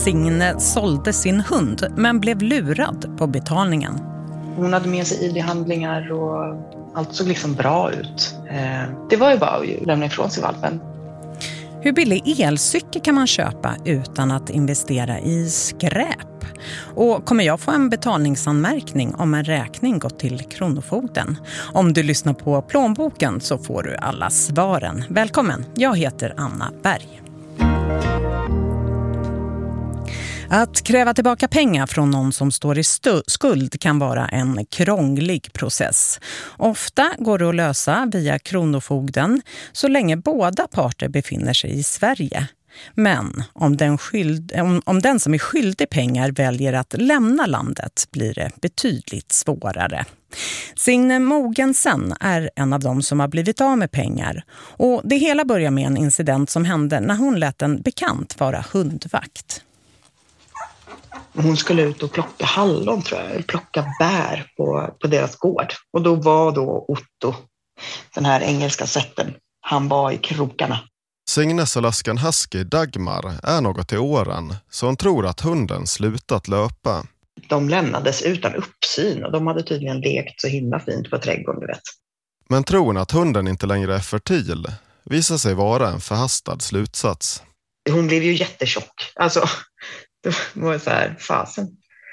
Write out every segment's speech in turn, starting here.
Signe sålde sin hund men blev lurad på betalningen. Hon hade med sig ID-handlingar och allt såg liksom bra ut. Det var ju bara att lämna ifrån sig valpen. Hur billig elcykel kan man köpa utan att investera i skräp? Och kommer jag få en betalningsanmärkning om en räkning gått till Kronofogden? Om du lyssnar på Plånboken så får du alla svaren. Välkommen, jag heter Anna Berg. Att kräva tillbaka pengar från någon som står i skuld kan vara en krånglig process. Ofta går det att lösa via Kronofogden så länge båda parter befinner sig i Sverige. Men om den som är skyldig pengar väljer att lämna landet blir det betydligt svårare. Signe Mogensen är en av dem som har blivit av med pengar. Och det hela börjar med en incident som hände när hon lät en bekant vara hundvakt. Hon skulle ut och plocka hallon, tror jag. Plocka bär på deras gård. Och då var Otto, den här engelska sätten, han var i krokarna. Signes Alaskan Husky Dagmar är något i åren, så hon tror att hunden slutat löpa. De lämnades utan uppsyn och de hade tydligen lekt så himla fint på trädgården, du vet. Men tron att hunden inte längre är fertil visar sig vara en förhastad slutsats. Hon blev ju jättetjock. Alltså, det var så här, fasen.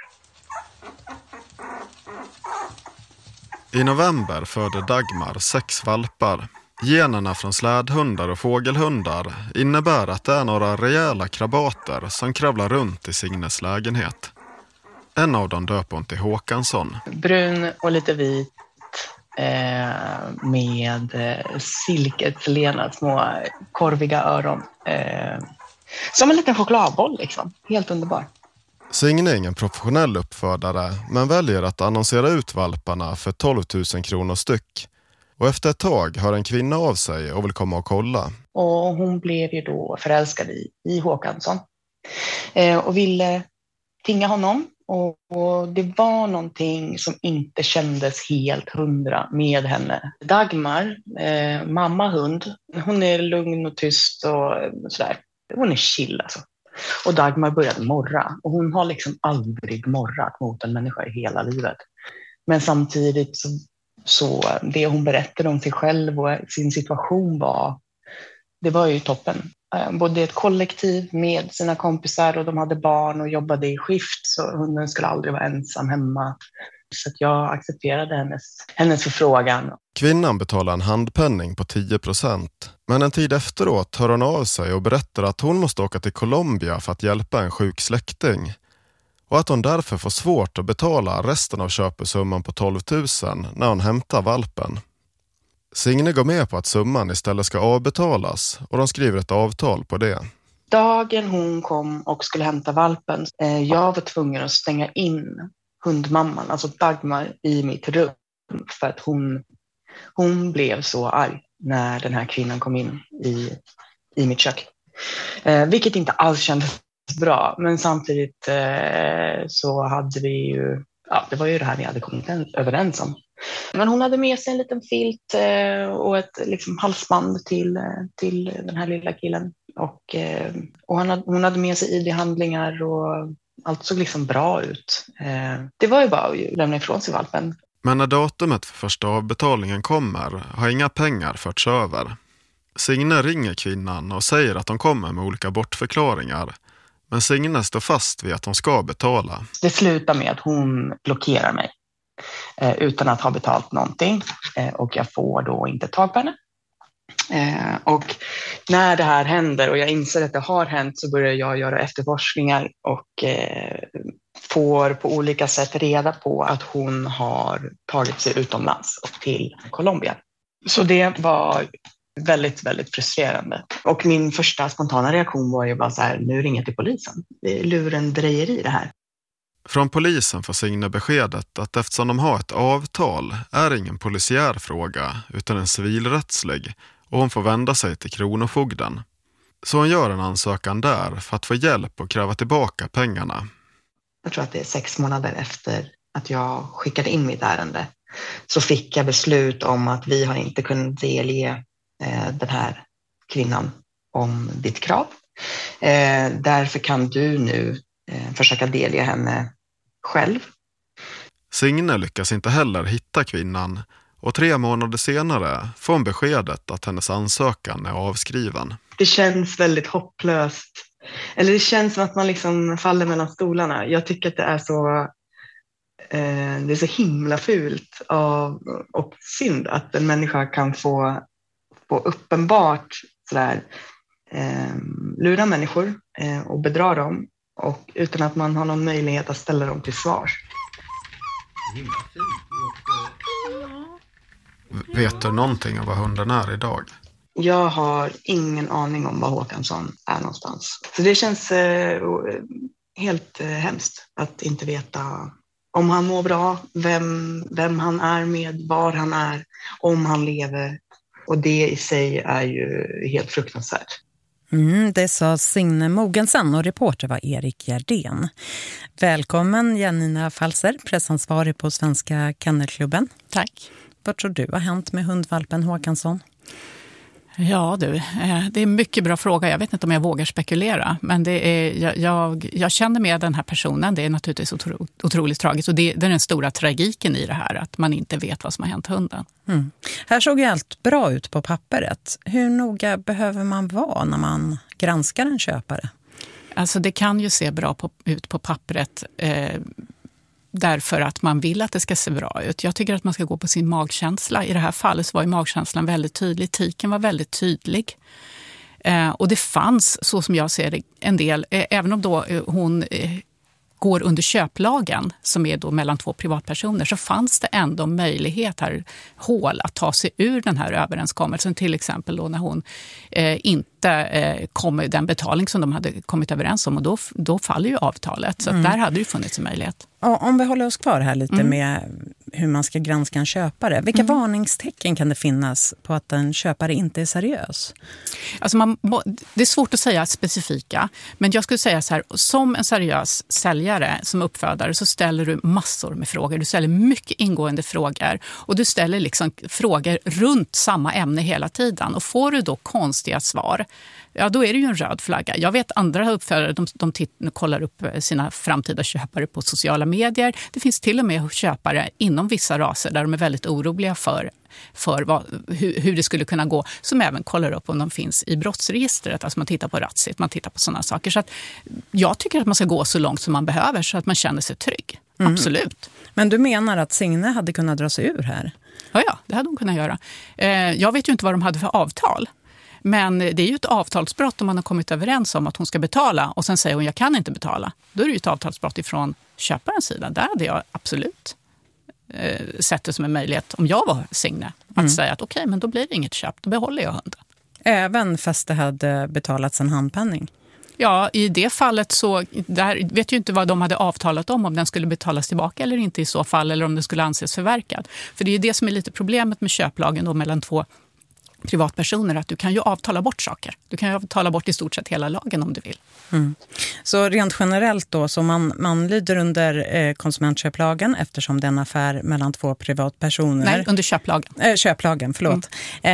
I november födde Dagmar 6 valpar. Generna från slädhundar och fågelhundar innebär att det är några rejäla krabater som kravlar runt i Signes lägenhet. En av dem döper hon till Håkansson. Brun och lite vit med silkeslena små korviga öron. Som en liten chokladboll liksom. Helt underbar. Signe är ingen professionell uppfödare men väljer att annonsera ut valparna för 12 000 kronor styck. Och efter ett tag hör en kvinna av sig och vill komma och kolla. Och hon blev ju då förälskad i Håkansson. Och ville tinga honom. Och det var någonting som inte kändes helt 100 med henne. Dagmar, mammahund, hon är lugn och tyst och sådär. Hon är chill alltså. Och Dagmar började morra. Och hon har liksom aldrig morrat mot en människa i hela livet. Men samtidigt så det hon berättade om sig själv och sin situation det var ju toppen. Både ett kollektiv med sina kompisar och de hade barn och jobbade i skift så hunden skulle aldrig vara ensam hemma. Så att jag accepterade hennes förfrågan. Kvinnan betalar en handpenning på 10%. Men en tid efteråt hör hon av sig och berättar att hon måste åka till Colombia för att hjälpa en sjuk släkting. Och att hon därför får svårt att betala resten av köpesumman på 12 000 när hon hämtar valpen. Signe går med på att summan istället ska avbetalas och de skriver ett avtal på det. Dagen hon kom och skulle hämta valpen, jag var tvungen att stänga in hundmamman, alltså Dagmar, i mitt rum. För att hon blev så arg när den här kvinnan kom in i mitt kök. Vilket inte alls kändes bra, men samtidigt så hade vi ju, det var ju det här vi hade kommit överens om. Men hon hade med sig en liten filt och ett liksom halsband till den här lilla killen. Och hon hade med sig ID-handlingar och allt såg liksom bra ut. Det var ju bara att lämna ifrån sig valpen. Men när datumet för första avbetalningen kommer har inga pengar förts över. Signe ringer kvinnan och säger att de kommer med olika bortförklaringar. Men Signe står fast vid att de ska betala. Det slutar med att hon blockerar mig utan att ha betalt någonting. Och jag får då inte tag på henne. Och när det här händer och jag inser att det har hänt så börjar jag göra efterforskningar och får på olika sätt reda på att hon har tagit sig utomlands och till Colombia. Så det var väldigt, väldigt frustrerande. Och min första spontana reaktion var ju bara så här, nu ringer jag till polisen. Det är lurendrejeri det här. Från polisen får Signe beskedet att eftersom de har ett avtal är ingen polisiär fråga utan en civilrättslig och hon får vända sig till Kronofogden. Så hon gör en ansökan där för att få hjälp och kräva tillbaka pengarna. Jag tror att det är 6 månader efter att jag skickade in mitt ärende så fick jag beslut om att vi har inte kunnat delge den här kvinnan om ditt krav Därför kan du nu försöka delge henne själv. Signe lyckas inte heller hitta kvinnan och 3 månader senare får hon beskedet att hennes ansökan är avskriven. Det känns väldigt hopplöst. Eller det känns som att man liksom faller mellan stolarna. Jag tycker att det är så himla fult och synd att en människa kan få uppenbart sådär, lura människor och bedra dem och utan att man har någon möjlighet att ställa dem till svars. Vet du någonting om vad hunden är idag? Jag har ingen aning om var Håkansson är någonstans. Så det känns helt hemskt att inte veta om han mår bra, vem han är med, var han är, om han lever. Och det i sig är ju helt fruktansvärt. Det sa Signe Mogensen och reporter var Erik Gerdén. Välkommen Janina Falser, pressansvarig på Svenska Kennelklubben. Tack. Vad tror du har hänt med hundvalpen Håkansson? Ja du, det är en mycket bra fråga. Jag vet inte om jag vågar spekulera. Men det är, jag känner med den här personen. Det är naturligtvis otroligt tragiskt. Och det är den stora tragiken i det här. Att man inte vet vad som har hänt hunden. Här såg ju allt bra ut på pappret. Hur noga behöver man vara när man granskar en köpare? Alltså det kan ju se bra ut på pappret. Därför att man vill att det ska se bra ut. Jag tycker att man ska gå på sin magkänsla. I det här fallet så var ju magkänslan väldigt tydlig. Etiken var väldigt tydlig. Och det fanns, så som jag ser det, en del, även om då hon går under köplagen som är då mellan 2 privatpersoner, så fanns det ändå möjlighet här, hål att ta sig ur den här överenskommelsen. Till exempel då när hon inte kom med den betalning som de hade kommit överens om, och då faller ju avtalet. Så där hade ju funnits en möjlighet. Ja, om vi håller oss kvar här lite med hur man ska granska en köpare. Vilka varningstecken kan det finnas på att en köpare inte är seriös? Alltså det är svårt att säga specifika, men jag skulle säga så här, som en seriös säljare, som uppfödare, så ställer du massor med frågor. Du ställer mycket ingående frågor och du ställer liksom frågor runt samma ämne hela tiden. Och får du då konstiga svar, ja då är det ju en röd flagga. Jag vet andra uppfödare, de kollar upp sina framtida köpare på sociala medier. Det finns till och med köpare inom vissa raser där de är väldigt oroliga för hur det skulle kunna gå, som även kollar upp om de finns i brottsregistret. Alltså man tittar på Ratsit, man tittar på sådana saker. Så att jag tycker att man ska gå så långt som man behöver så att man känner sig trygg. Absolut. Men du menar att Signe hade kunnat dra sig ur här? Ja, det hade hon kunnat göra. Jag vet ju inte vad de hade för avtal. Men det är ju ett avtalsbrott om man har kommit överens om att hon ska betala och sen säger hon jag kan inte betala. Då är det ju ett avtalsbrott ifrån köparens sida. Där hade jag absolut sett det som en möjlighet, om jag var Signe, att säga att okej, men då blir det inget köp, då behåller jag hunden. Även fast det hade betalats en handpenning? Ja, i det fallet så där vet ju inte vad de hade avtalat om den skulle betalas tillbaka eller inte i så fall, eller om den skulle anses förverkad. För det är det som är lite problemet med köplagen då mellan 2 privatpersoner, att du kan ju avtala bort saker. Du kan ju avtala bort i stort sett hela lagen om du vill. Så rent generellt då, så man lyder under konsumentköplagen eftersom det är en affär mellan 2 privatpersoner. Nej, under köplagen. Köplagen, förlåt.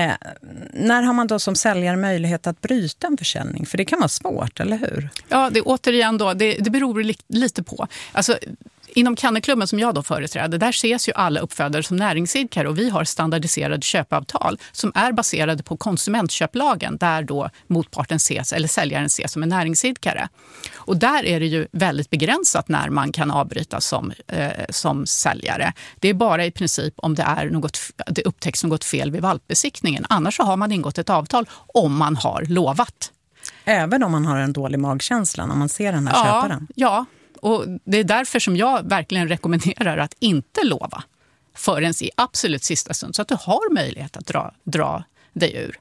När har man då som säljare möjlighet att bryta en försäljning? För det kan vara svårt, eller hur? Ja, det återigen då, det beror lite på. Alltså inom Kennelklubben som jag då företräder, där ses ju alla uppfödare som näringsidkare och vi har standardiserade köpavtal som är baserade på konsumentköplagen där då motparten ses eller säljaren ses som en näringsidkare. Och där är det ju väldigt begränsat när man kan avbryta som säljare. Det är bara i princip om det upptäcks något fel vid valpbesiktningen. Annars så har man ingått ett avtal om man har lovat. Även om man har en dålig magkänsla när man ser den här köparen? Ja. Och det är därför som jag verkligen rekommenderar att inte lova förrän i absolut sista stund så att du har möjlighet att dra dig ur.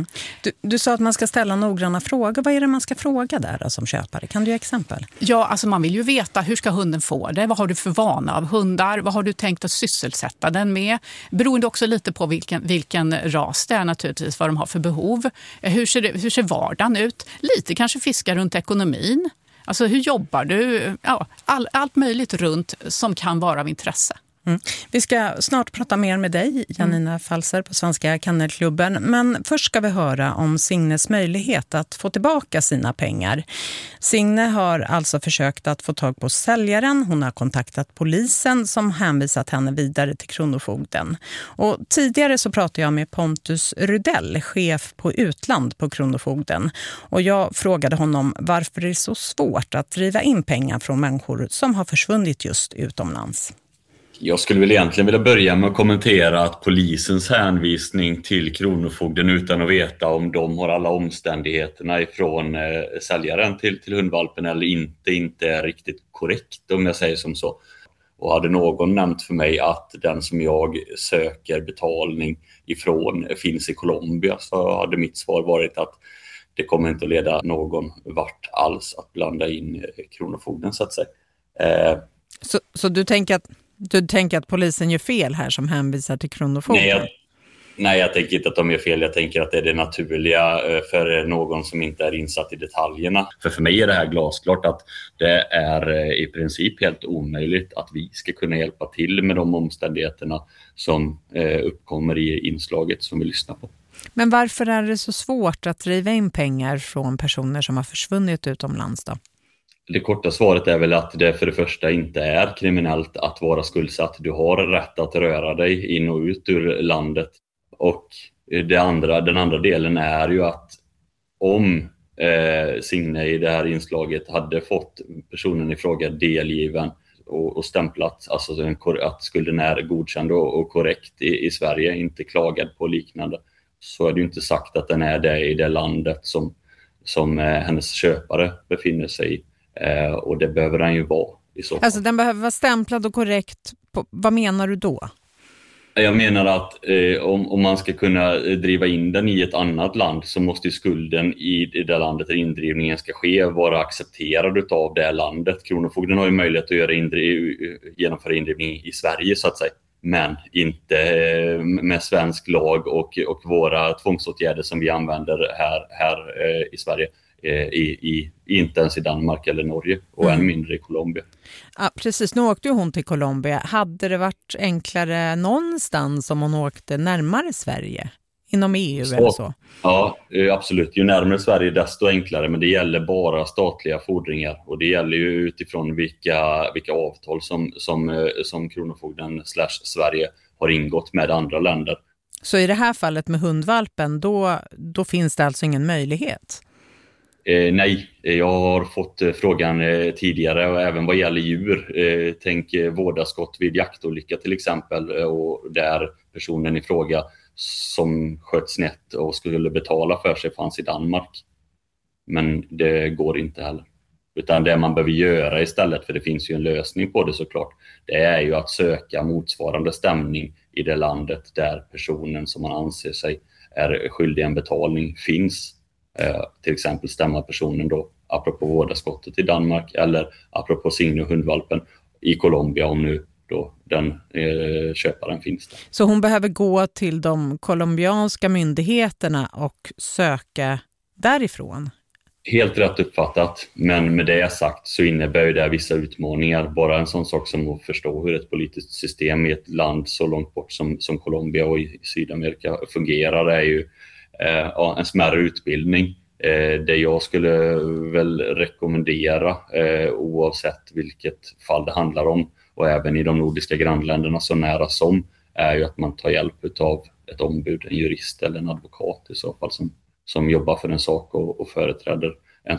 Du sa att man ska ställa noggranna frågor. Vad är det man ska fråga där då, som köpare? Kan du ge exempel? Ja, alltså man vill ju veta hur ska hunden få det? Vad har du för vana av hundar? Vad har du tänkt att sysselsätta den med? Beroende också lite på vilken ras det är naturligtvis, vad de har för behov. Hur ser vardagen ut? Lite kanske fiska runt ekonomin. Alltså hur jobbar du? Ja, allt möjligt runt som kan vara av intresse. Vi ska snart prata mer med dig, Janina Falser på Svenska Kennelklubben. Men först ska vi höra om Signes möjlighet att få tillbaka sina pengar. Signe har alltså försökt att få tag på säljaren. Hon har kontaktat polisen som hänvisat henne vidare till Kronofogden. Och tidigare så pratade jag med Pontus Rudell, chef på utland på Kronofogden. Och jag frågade honom varför det är så svårt att driva in pengar från människor som har försvunnit just utomlands. Jag skulle väl egentligen vilja börja med att kommentera att polisens hänvisning till Kronofogden utan att veta om de har alla omständigheterna ifrån säljaren till hundvalpen eller inte är riktigt korrekt, om jag säger som så. Och hade någon nämnt för mig att den som jag söker betalning ifrån finns i Colombia, så hade mitt svar varit att det kommer inte att leda någon vart alls att blanda in Kronofogden, så att säga. Så du tänker att polisen gör fel här som hänvisar till Kronofogden? Nej, jag tänker inte att de gör fel. Jag tänker att det är det naturliga för någon som inte är insatt i detaljerna. För mig är det här glasklart att det är i princip helt omöjligt att vi ska kunna hjälpa till med de omständigheterna som uppkommer i inslaget som vi lyssnar på. Men varför är det så svårt att driva in pengar från personer som har försvunnit utomlands då? Det korta svaret är väl att det för det första inte är kriminellt att vara skuldsatt. Du har rätt att röra dig in och ut ur landet. Och den andra delen är ju att om Signe i det här inslaget hade fått personen i fråga delgiven och stämplat, alltså att skulden är godkänd och korrekt i Sverige, inte klagad på liknande, så är det ju inte sagt att den är det i det landet som hennes köpare befinner sig i. Och det behöver den ju vara i så fall. Alltså den behöver vara stämplad och korrekt. Vad menar du då? Jag menar att om man ska kunna driva in den i ett annat land så måste skulden i det landet där indrivningen ska ske vara accepterad av det landet. Kronofogden har ju möjlighet att genomföra indrivning i Sverige så att säga. Men inte med svensk lag och våra tvångsåtgärder som vi använder här i Sverige. Inte ens i Danmark eller Norge och än mindre i Colombia. Ja, precis. Nu åkte ju hon till Colombia. Hade det varit enklare någonstans om hon åkte närmare Sverige? Inom EU eller så? Ja, absolut. Ju närmare Sverige desto enklare, men det gäller bara statliga fordringar och det gäller ju utifrån vilka avtal som Kronofogden /Sverige har ingått med andra länder. Så i det här fallet med hundvalpen, då finns det alltså ingen möjlighet? Nej, jag har fått frågan tidigare och även vad gäller djur. Tänk vårdaskott vid jaktolycka till exempel och där personen i fråga som sköt snett och skulle betala för sig fanns i Danmark. Men det går inte heller. Utan det man behöver göra istället, för det finns ju en lösning på det såklart, det är ju att söka motsvarande stämning i det landet där personen som man anser sig är skyldig en betalning finns. Till exempel stämma personen då apropå vårdaskottet i Danmark eller apropå Signe och hundvalpen i Colombia om nu då den köparen finns där. Så hon behöver gå till de colombianska myndigheterna och söka därifrån? Helt rätt uppfattat, men med det sagt så innebär det vissa utmaningar. Bara en sån sak som att förstå hur ett politiskt system i ett land så långt bort som Colombia och i Sydamerika fungerar är ju en smärre utbildning. Det jag skulle väl rekommendera oavsett vilket fall det handlar om och även i de nordiska grannländerna så nära som är ju att man tar hjälp av ett ombud, en jurist eller en advokat i så fall som jobbar för en sak och företräder en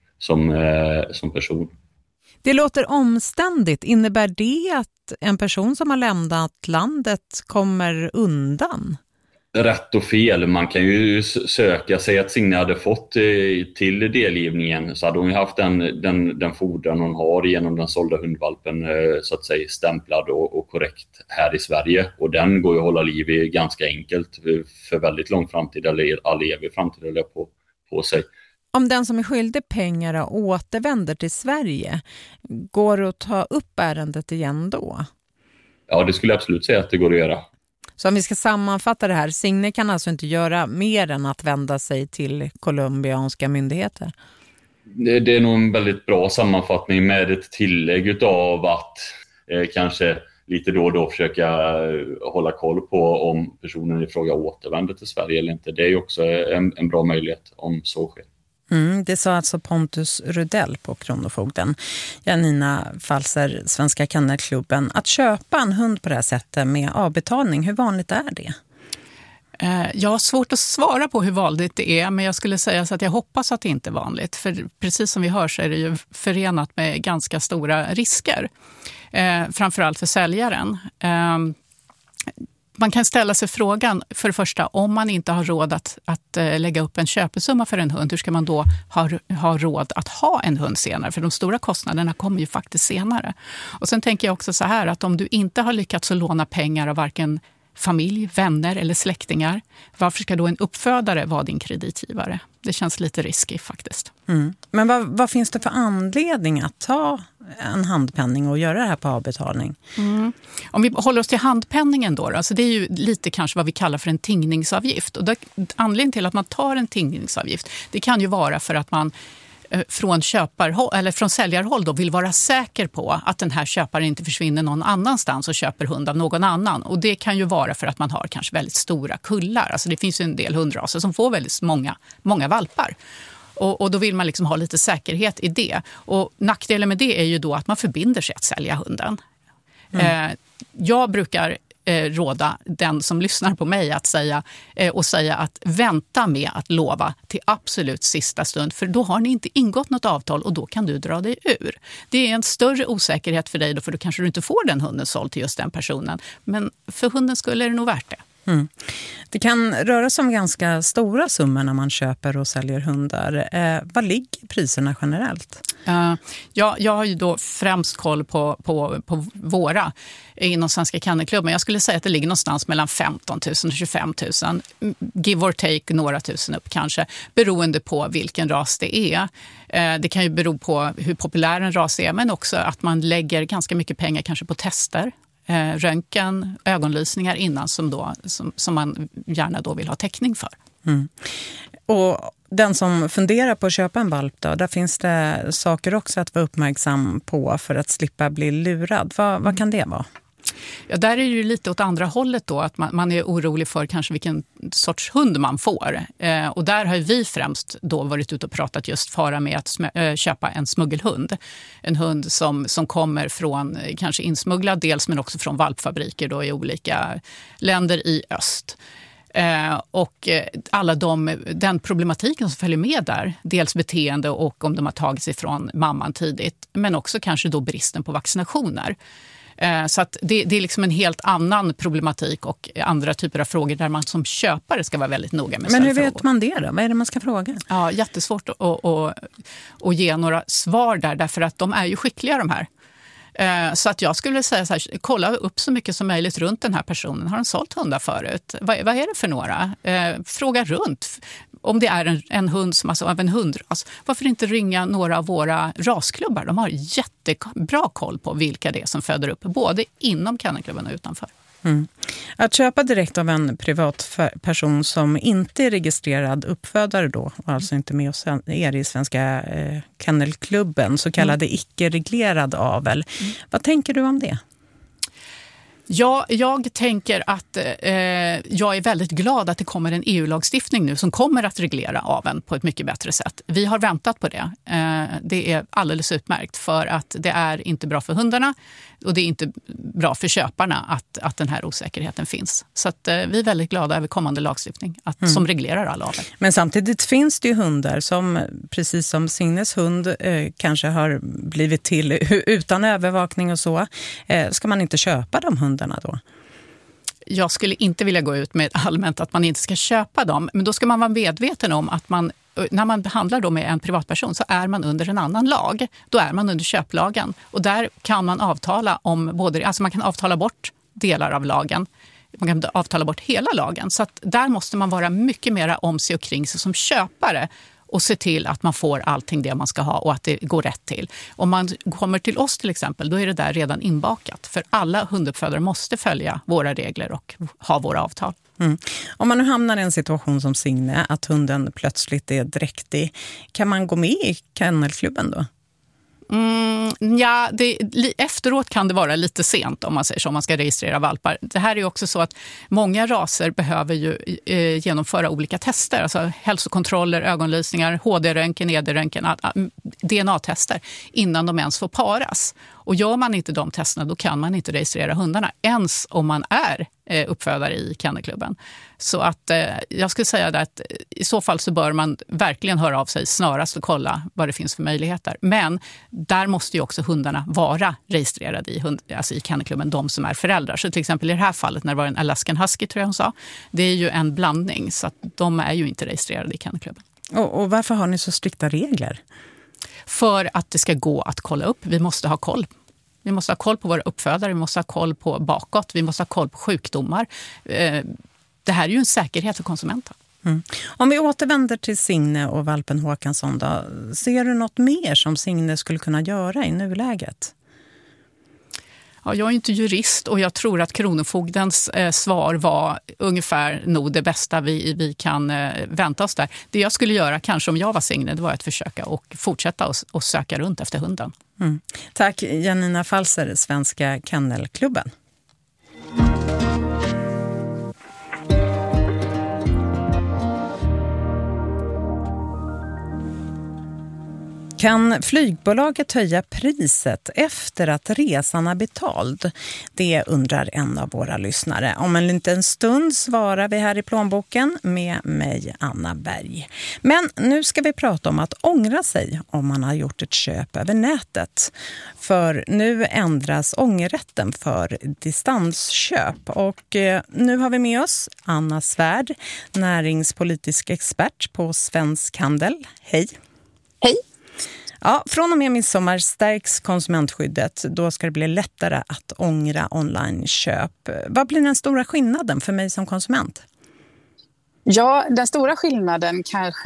som person. Det låter omständigt. Innebär det att en person som har lämnat landet kommer undan? Rätt och fel. Man kan ju söka sig att Signe hade fått till delgivningen så hade hon ju haft den fordran hon har genom den sålda hundvalpen så att säga stämplad och korrekt här i Sverige. Och den går ju att hålla liv i ganska enkelt för väldigt lång framtid eller all evig framtid eller på sig. Om den som är skyldig pengar återvänder till Sverige, går det att ta upp ärendet igen då? Ja, det skulle jag absolut säga att det går att göra. Så om vi ska sammanfatta det här, Signe kan alltså inte göra mer än att vända sig till colombianska myndigheter? Det är nog en väldigt bra sammanfattning med ett tillägg av att kanske lite då och då försöka hålla koll på om personen i fråga återvänder till Sverige eller inte. Det är ju också en bra möjlighet om så sker. Det sa alltså Pontus Rudell på Kronofogden. Janina Falser, Svenska Kennelklubben. Att köpa en hund på det här sättet med avbetalning, hur vanligt är det? Jag har svårt att svara på hur vanligt det är, men jag skulle säga så att jag hoppas att det inte är vanligt. För precis som vi hör så är det ju förenat med ganska stora risker. Framförallt för säljaren. Man kan ställa sig frågan, för det första, om man inte har råd att lägga upp en köpesumma för en hund, hur ska man då ha råd att ha en hund senare? För de stora kostnaderna kommer ju faktiskt senare. Och sen tänker jag också så här, att om du inte har lyckats att låna pengar av varken familj, vänner eller släktingar, varför ska då en uppfödare vara din kreditgivare? Det känns lite risky faktiskt. Men vad finns det för anledning att ta en handpenning och göra det här på avbetalning? Om vi håller oss till handpenningen då, alltså det är ju lite kanske vad vi kallar för en tingningsavgift. Och anledningen till att man tar en tingningsavgift, det kan ju vara för att man från säljarhåll då vill vara säker på att den här köparen inte försvinner någon annanstans och köper hund av någon annan. Och det kan ju vara för att man har kanske väldigt stora kullar. Alltså det finns ju en del hundraser som får väldigt många valpar. Och då vill man liksom ha lite säkerhet i det. Och nackdelen med det är ju då att man förbinder sig att sälja hunden. Jag brukar råda den som lyssnar på mig att säga att vänta med att lova till absolut sista stund, för då har ni inte ingått något avtal och då kan du dra dig ur. Det är en större osäkerhet för dig då, för då kanske du inte får den hunden såld till just den personen, men för hunden skulle det nog värt det. Det kan röra sig om ganska stora summor när man köper och säljer hundar. Vad ligger priserna generellt? Jag har ju då främst koll på våra inom Svenska Kennelklubben. Jag skulle säga att det ligger någonstans mellan 15 000 och 25 000. Give or take några tusen upp kanske, beroende på vilken ras det är. Det kan ju bero på hur populär en ras är, men också att man lägger ganska mycket pengar kanske på tester. Röntgen, ögonlysningar innan som man gärna då vill ha täckning för. Och den som funderar på att köpa en valp då, där finns det saker också att vara uppmärksam på för att slippa bli lurad. Vad kan det vara? Ja, där är det ju lite åt andra hållet då, att man är orolig för kanske vilken sorts hund man får. Och där har vi främst då varit ute och pratat just fara med att köpa en smuggelhund. En hund som kommer från kanske insmugglad dels, men också från valpfabriker då i olika länder i öst. Och alla den problematiken som följer med där, dels beteende och om de har tagit sig från mamman tidigt, men också kanske då bristen på vaccinationer. Så att det är liksom en helt annan problematik och andra typer av frågor där man som köpare ska vara väldigt noga med. Men hur vet man det då? Vad är det man ska fråga? Ja, jättesvårt att ge några svar där, därför att de är ju skickliga de här. Så att jag skulle säga så här, kolla upp så mycket som möjligt runt den här personen. Har den sålt hundar förut? Vad är det för några? Fråga runt. Om det är en hund som alltså av en hundras, varför inte ringa några av våra rasklubbar? De har jättebra koll på vilka det är som föder upp, både inom kennelklubben och utanför. Att köpa direkt av en privat person som inte är registrad uppfödare då, och alltså inte med oss är i Svenska Kennelklubben, så kallade icke-reglerad avel. Vad tänker du om det? Ja, jag tänker att jag är väldigt glad att det kommer en EU-lagstiftning nu som kommer att reglera aveln på ett mycket bättre sätt. Vi har väntat på det. Det är alldeles utmärkt, för att det är inte bra för hundarna och det är inte bra för köparna att den här osäkerheten finns. Så att vi är väldigt glada över kommande lagstiftning som reglerar all avel. Men samtidigt finns det ju hundar som, precis som Signes hund, kanske har blivit till utan övervakning och så. Ska man inte köpa de hundarna då? Jag skulle inte vilja gå ut med allmänt att man inte ska köpa dem, men då ska man vara medveten om att när man handlar då med en privatperson så är man under en annan lag. Då är man under köplagen, och där kan man avtala om man kan avtala bort delar av lagen. Man kan avtala bort hela lagen. Så att där måste man vara mycket mer om sig och kring sig som köpare och se till att man får allting det man ska ha och att det går rätt till. Om man kommer till oss till exempel, då är det där redan inbakat. För alla hunduppfödare måste följa våra regler och ha våra avtal. Om man nu hamnar i en situation som Signe, att hunden plötsligt är dräktig, kan man gå med i kennelklubben då? Efteråt kan det vara lite sent om man säger så, om man ska registrera valpar. Det här är också så att många raser behöver ju genomföra olika tester, alltså hälsokontroller, ögonlysningar, HD-röntgen, ED-röntgen, DNA-tester innan de ens får paras. Och gör man inte de testerna, då kan man inte registrera hundarna, ens om man är uppfödare i Kennelklubben. Så att jag skulle säga att i så fall så bör man verkligen höra av sig snarast och kolla vad det finns för möjligheter. Men där måste ju också hundarna vara registrerade i Kennelklubben, de som är föräldrar. Så till exempel i det här fallet när det var en Alaskan Husky, tror jag hon sa, det är ju en blandning, så att de är ju inte registrerade i Kennelklubben. Och varför har ni så strikta regler? För att det ska gå att kolla upp. Vi måste ha koll. Vi måste ha koll på våra uppfödare, vi måste ha koll på bakåt, vi måste ha koll på sjukdomar. Det här är ju en säkerhet för konsumenten. Mm. Om vi återvänder till Signe och valpen Håkansson då, ser du något mer som Signe skulle kunna göra i nuläget? Ja, jag är inte jurist och jag tror att Kronofogdens svar var ungefär nog det bästa vi kan vänta oss där. Det jag skulle göra, kanske om jag var Signe, det var att försöka och fortsätta och söka runt efter hunden. Mm. Tack Janina Falser, Svenska Kennelklubben. Kan flygbolaget höja priset efter att resan är betald? Det undrar en av våra lyssnare. Om en liten stund svarar vi här i plånboken med mig, Anna Berg. Men nu ska vi prata om att ångra sig om man har gjort ett köp över nätet. För nu ändras ångerrätten för distansköp. Och nu har vi med oss Anna Svärd, näringspolitisk expert på Svensk Handel. Hej! Hej! Ja, från och med midsommar stärks konsumentskyddet. Då ska det bli lättare att ångra online-köp. Vad blir den stora skillnaden för mig som konsument? Ja, den stora skillnaden kanske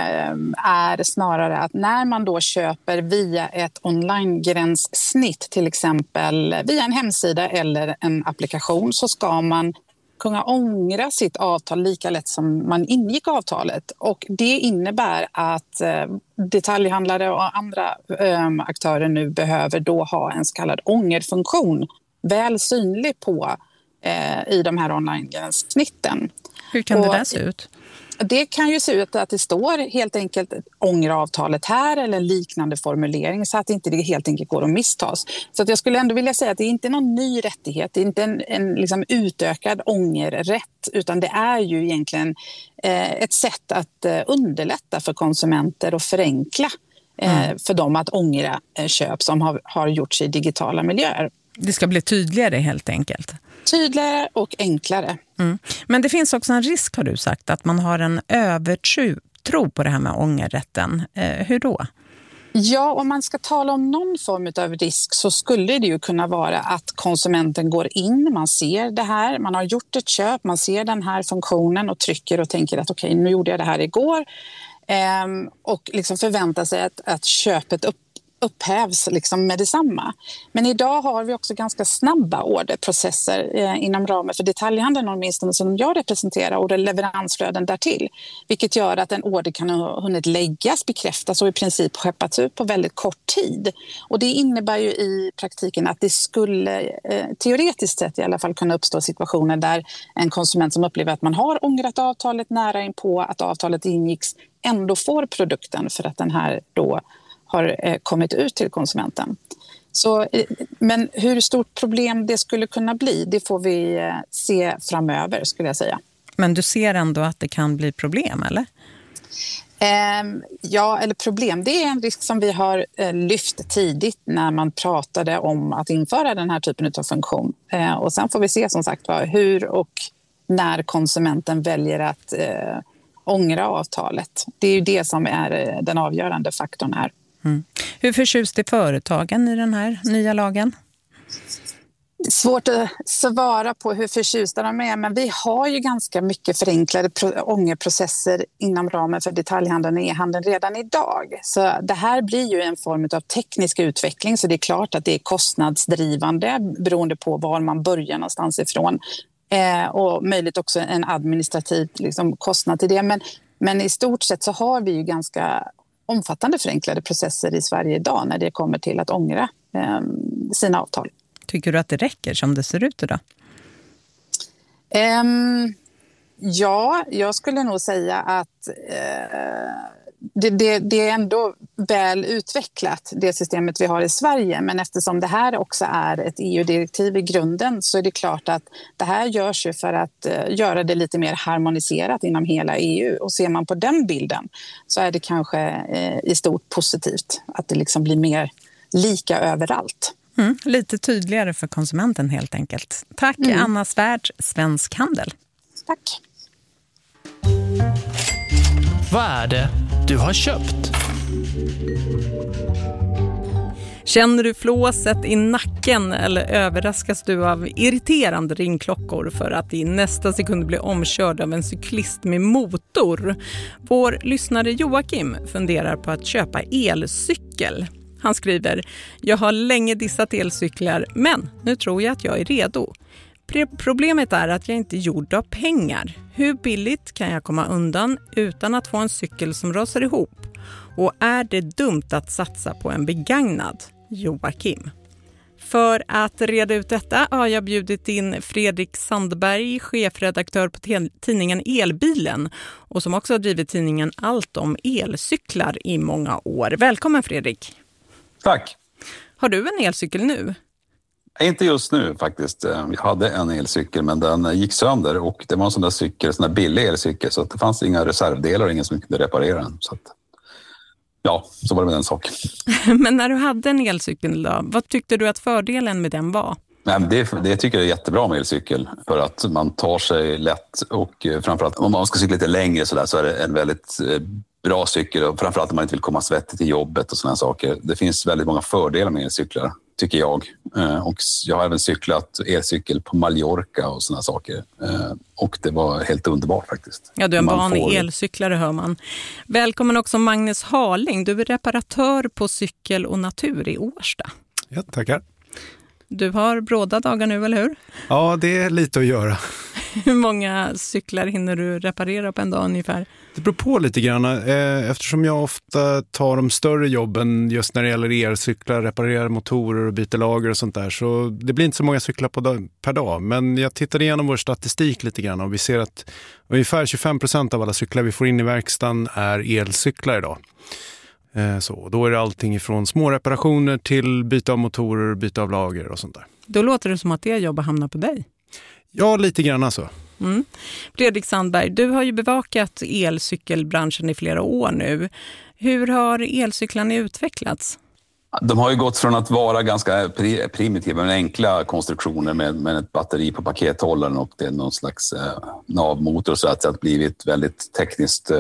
är snarare att när man då köper via ett online-gränssnitt, till exempel via en hemsida eller en applikation, så ska man kunna ångra sitt avtal lika lätt som man ingick avtalet. Och det innebär att detaljhandlare och andra aktörer nu behöver då ha en så kallad ångerfunktion väl synlig på i de här online-gränssnitten. Hur kan det där se ut? Det kan ju se ut att det står helt enkelt ångra avtalet här eller en liknande formulering, så att inte det helt enkelt går att misstas. Så att jag skulle ändå vilja säga att det är inte någon ny rättighet, det är inte en liksom utökad ångerrätt, utan det är ju egentligen ett sätt att underlätta för konsumenter och förenkla för dem att ångra köp som har gjorts i digitala miljöer. Det ska bli tydligare helt enkelt. Tydligare och enklare. Mm. Men det finns också en risk, har du sagt, att man har en övertro på det här med ångerrätten. Hur då? Ja, om man ska tala om någon form av risk så skulle det ju kunna vara att konsumenten går in, man ser det här, man har gjort ett köp, man ser den här funktionen och trycker och tänker att okej, nu gjorde jag det här igår. Och liksom förväntar sig att köpet upphävs liksom med detsamma. Men idag har vi också ganska snabba orderprocesser inom ramen för detaljhandeln, åtminstone som jag representerar, och leveransflöden därtill. Vilket gör att en order kan ha hunnit läggas, bekräftas och i princip skeppats ut på väldigt kort tid. Och det innebär ju i praktiken att det skulle teoretiskt sett i alla fall kunna uppstå situationer där en konsument som upplever att man har ångrat avtalet nära in på att avtalet ingicks ändå får produkten för att den här då har kommit ut till konsumenten. Så, men hur stort problem det skulle kunna bli, det får vi se framöver, skulle jag säga. Men du ser ändå att det kan bli problem, eller? Ja, eller problem. Det är en risk som vi har lyft tidigt när man pratade om att införa den här typen av funktion. Och sen får vi se som sagt hur och när konsumenten väljer att ångra avtalet. Det är ju det som är den avgörande faktorn här. Mm. Hur förtjust är företagen i den här nya lagen? Svårt att svara på hur förtjusta de är, men vi har ju ganska mycket förenklade ångerprocesser inom ramen för detaljhandeln och e-handeln redan idag. Så det här blir ju en form av teknisk utveckling, så det är klart att det är kostnadsdrivande beroende på var man börjar någonstans ifrån. Och möjligt också en administrativ liksom, kostnad till det. Men i stort sett så har vi ju ganska omfattande förenklade processer i Sverige idag när det kommer till att ångra sina avtal. Tycker du att det räcker som det ser ut idag? Ja, jag skulle nog säga att det är ändå väl utvecklat, det systemet vi har i Sverige. Men eftersom det här också är ett EU-direktiv i grunden så är det klart att det här görs ju för att göra det lite mer harmoniserat inom hela EU. Och ser man på den bilden så är det kanske i stort positivt att det liksom blir mer lika överallt. Lite tydligare för konsumenten helt enkelt. Tack Anna Svärd, Svensk Handel. Tack. Vad är det du har köpt? Känner du flåset i nacken eller överraskas du av irriterande ringklockor för att i nästa sekund bli omkörd av en cyklist med motor? Vår lyssnare Joakim funderar på att köpa elcykel. Han skriver: jag har länge dissat elcyklar men nu tror jag att jag är redo. Problemet är att jag inte är gjord av pengar. Hur billigt kan jag komma undan utan att få en cykel som rasar ihop? Och är det dumt att satsa på en begagnad? Joakim. För att reda ut detta har jag bjudit in Fredrik Sandberg, chefredaktör på tidningen Elbilen och som också har drivit tidningen Allt om elcyklar i många år. Välkommen Fredrik. Tack. Har du en elcykel nu? Inte just nu faktiskt. Jag hade en elcykel men den gick sönder och det var en sån där cykel, sån där billig elcykel så att det fanns inga reservdelar och ingen som kunde reparera den. Så att, ja, så var det med den saken. Men när du hade en elcykel då, vad tyckte du att fördelen med den var? Det tycker jag är jättebra med elcykel för att man tar sig lätt och framförallt om man ska cykla lite längre så är det en väldigt bra cykel och framförallt om man inte vill komma svettigt till jobbet och sådana saker. Det finns väldigt många fördelar med elcyklar tycker jag. Och jag har även cyklat elcykel på Mallorca och sådana saker. Och det var helt underbart faktiskt. Ja, du är en vanlig elcyklare hör man. Välkommen också Magnus Harling. Du är reparatör på Cykel och Natur i Årsta. Ja, tackar. Du har bråda dagar nu, eller hur? Ja, det är lite att göra. Hur många cyklar hinner du reparera på en dag ungefär? Det beror på lite grann. Eftersom jag ofta tar de större jobben just när det gäller elcyklar, reparerar motorer och byter lager och sånt där. Så det blir inte så många cyklar per dag. Men jag tittade igenom vår statistik lite grann och vi ser att ungefär 25% av alla cyklar vi får in i verkstaden är elcyklar idag. Så då är det allting ifrån små reparationer till byte av motorer, byte av lager och sånt där. Då låter det som att det jobb hamnar på dig. Ja, lite grann alltså. Fredrik Sandberg, du har ju bevakat elcykelbranschen i flera år nu. Hur har elcyklarna utvecklats? De har ju gått från att vara ganska primitiva med enkla konstruktioner med ett batteri på pakethållaren och det är någon slags navmotor så att det har blivit väldigt tekniskt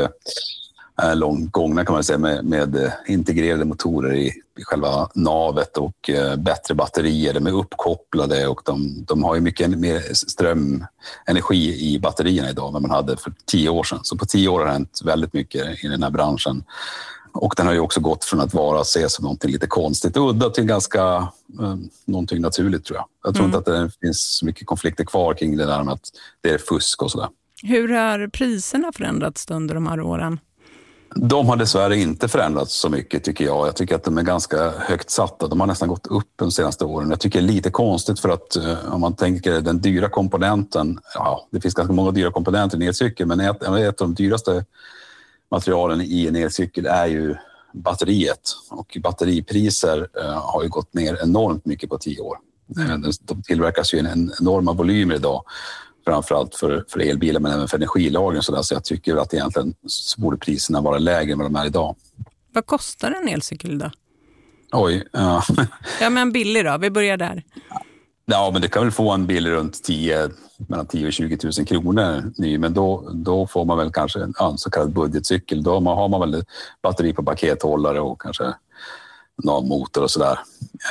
långt gångna kan man säga med integrerade motorer i själva navet och bättre batterier med uppkopplade och de har ju mycket mer strömenergi i batterierna idag än vad man hade för 10 år sedan. Så på 10 år har det hänt väldigt mycket i den här branschen. Och den har ju också gått från att ses som någonting lite konstigt och udda till ganska någonting naturligt tror jag. Jag tror inte att det finns så mycket konflikter kvar kring det där med att det är fusk och sådär. Hur har priserna förändrats under de här åren? De har dessvärre inte förändrats så mycket tycker jag. Jag tycker att de är ganska högt satta. De har nästan gått upp de senaste åren. Jag tycker det är lite konstigt för att om man tänker den dyra komponenten, ja det finns ganska många dyra komponenter i en elcykel men ett av de dyraste materialen i en elcykel är ju batteriet. Och batteripriser har ju gått ner enormt mycket på 10 år. De tillverkas ju en enorma volymer idag. Framförallt för elbilar men även för energilagring så jag tycker att egentligen så borde priserna vara lägre än vad de är idag. Vad kostar en elcykel då? Oj. Ja men billig då, vi börjar där. Ja men det kan väl få en bil runt mellan 10 och 20 000 kronor ny men då får man väl kanske en så kallad budgetcykel. Då har man väl batteri på pakethållare och kanske någon motor och sådär.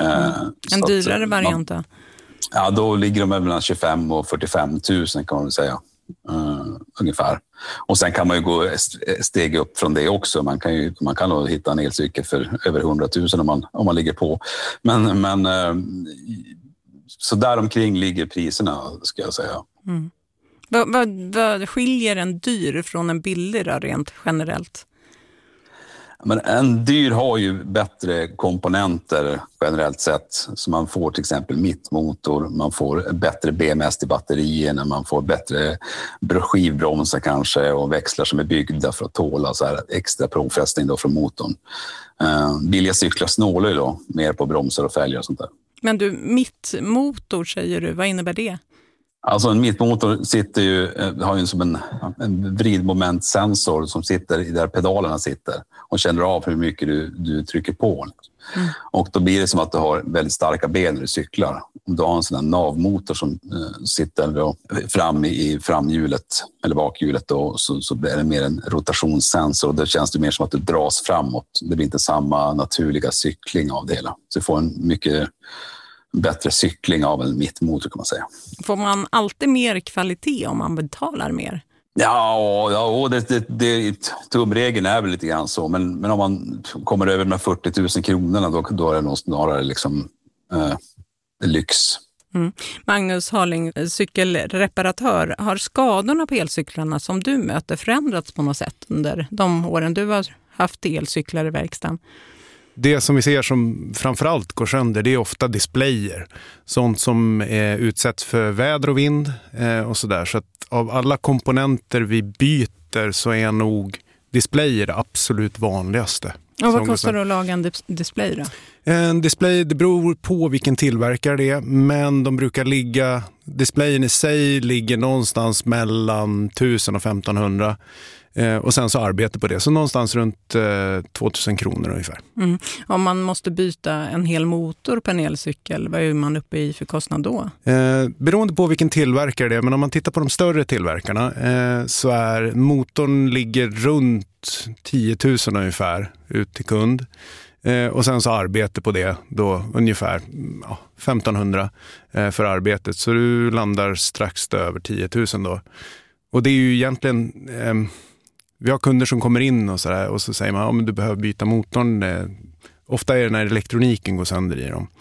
En dyrare variant då? Ja, då ligger de mellan 25 och 45 000 kan man väl säga. Ungefär. Och sen kan man ju gå steg upp från det också. Man kan nog hitta en elcykel för över 100 000 om man ligger på. Men så där omkring ligger priserna ska jag säga. Vad skiljer en dyr från en billig då, rent generellt? Men en dyr har ju bättre komponenter generellt sett. Så man får till exempel mittmotor, man får bättre BMS till batterierna, man får bättre skivbromsar kanske och växlar som är byggda för att tåla så här extra påfrestning då från motorn. Billiga cyklar snålar ju då mer på bromsar och fälgar och sånt där. Men du, mittmotor säger du, vad innebär det? Alltså en mittmotor sitter ju, har ju som en vridmomentsensor som sitter där pedalerna sitter och känner av hur mycket du trycker på. Och då blir det som att du har väldigt starka ben när du cyklar. Om du har en sån här navmotor som sitter då fram i framhjulet eller bakhjulet då, så blir det mer en rotationssensor och det känns det mer som att du dras framåt. Det blir inte samma naturliga cykling av det hela. Så du får en mycket bättre cykling av en mittmotor kan man säga. Får man alltid mer kvalitet om man betalar mer? Ja, det tumregeln är väl lite grann så. Men om man kommer över de här 40 000 kronorna då är det nog snarare liksom lyx. Magnus Harling, cykelreparatör. Har skadorna på elcyklarna som du möter förändrats på något sätt under de åren du har haft elcyklar i verkstaden? Det som vi ser som framförallt går sönder, det är ofta displayer. Sånt som utsätts för väder och vind och sådär. Så att av alla komponenter vi byter så är nog displayer det absolut vanligaste. Och vad kostar det att laga en display då? En display, det beror på vilken tillverkare det är. Men de brukar ligga, displayen i sig ligger någonstans mellan 1000 och 1500. Och sen så arbete på det. Så någonstans runt 2000 kronor ungefär. Om man måste byta en hel motor på en elcykel, vad är man uppe i för kostnad då? Beroende på vilken tillverkare det är. Men om man tittar på de större tillverkarna så är motorn ligger runt 10 000 ungefär ut till kund. Och sen så arbete på det då ungefär 1500 för arbetet. Så du landar strax över 10 000 då. Och det är ju egentligen... Vi har kunder som kommer in och så säger man men du behöver byta motorn. Ofta är det när elektroniken går sönder i dem.